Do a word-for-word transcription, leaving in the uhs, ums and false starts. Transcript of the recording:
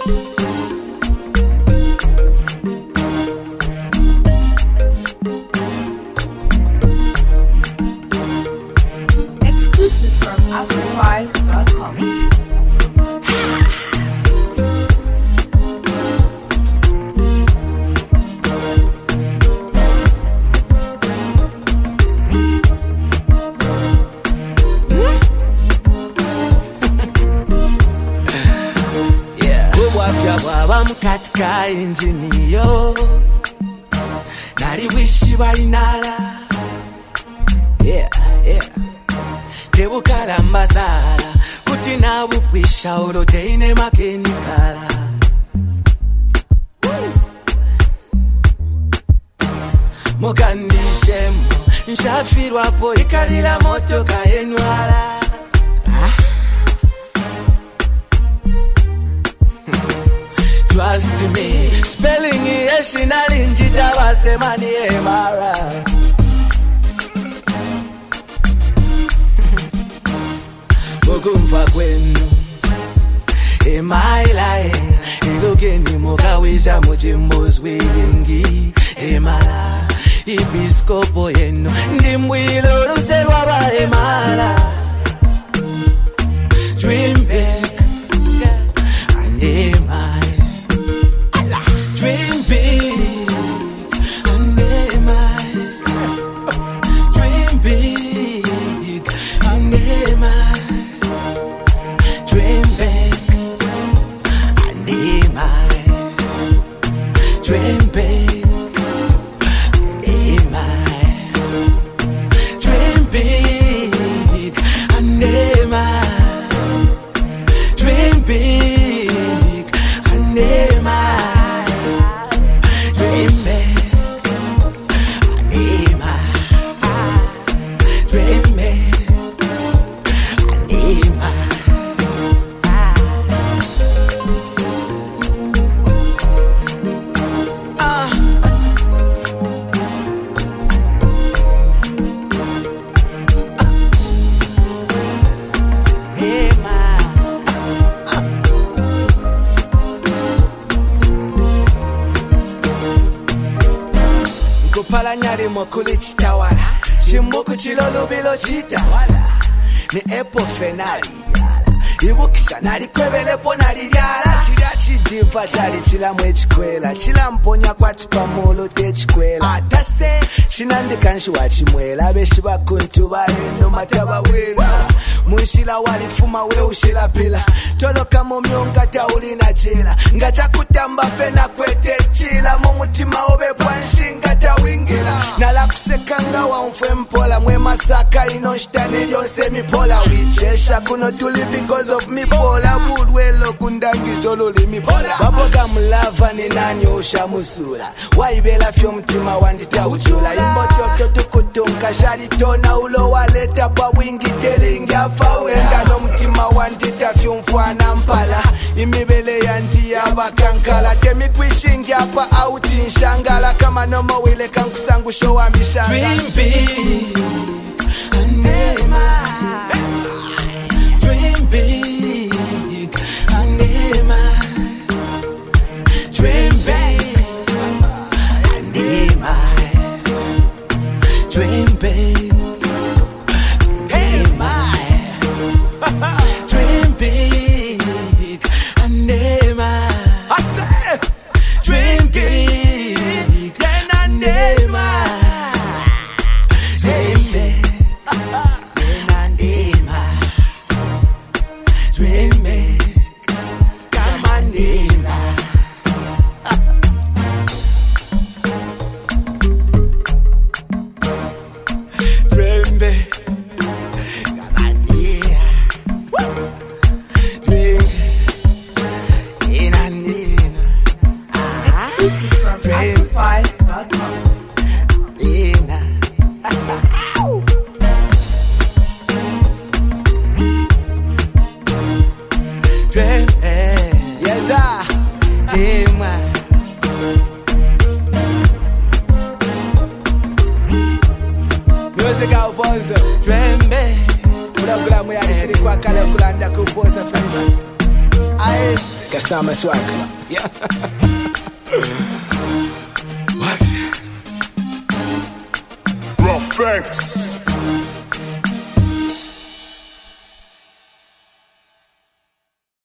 Exclusive from Afrofy dot com. Katika injini yo nari wishi bainala yeah yeah tebukala mbazala kuti nabukwisha oloteine makenikala mokandishemo nshafirwapo ikalila motoka yenwala. Trust me, spelling yes inalinjita basema ni emara. Mukumva kwenu emaila ilokeni mukawisha mujimbozi wilingi emala. Episkopo yenu ndimwilo luselwa ba emala. Dream big and emala. Dream big and aim high. Dream big and aim high. Dream big and aim high. Dream big and aim high. Dream big and aim high. Dream big and aim high. Pala nyari mokuli chitawala Shimoku chilolo bilo chitawala Ni epo fenali yala Ibukisha nari kwebele po nari yala Chila chidiva chali chila mwe chikwela Chila mponya kwa tupamolo te chikwela Atase shinandika nshiwa chimwela Beshiba kuntuba eno mataba wela Mwishila walifuma we ushila pila Tolo kamo myonga tauli na jela Ngacha kutamba pena kwete chila Mumutima obe pwanshinga tawingila Nala kusekanga wa mfwe mpola Mwe masaka inonshitani lyonse mipola Wichesha kuno tuli because of mipola Budwelo kundangi jolo li mipola Baboga mulava ni nani usha musula Waibela fyo mtima wandita uchula Imboto tukutunka shari tona ulo waleta pa wingi telingi Fawenda no mtima wandita fyumfwana mpala Imibele yanti ya bakankala Temi kwishingi hapa auti nshangala Kama nomo wile kankusangu show ambishanga Dream big and aim high. Dream big and aim high. Dream big and aim high. Dream big. Dream big and aim high. I said, dream big and aim high. Dream big and aim high. Summer swag. Yeah. What? Rough X.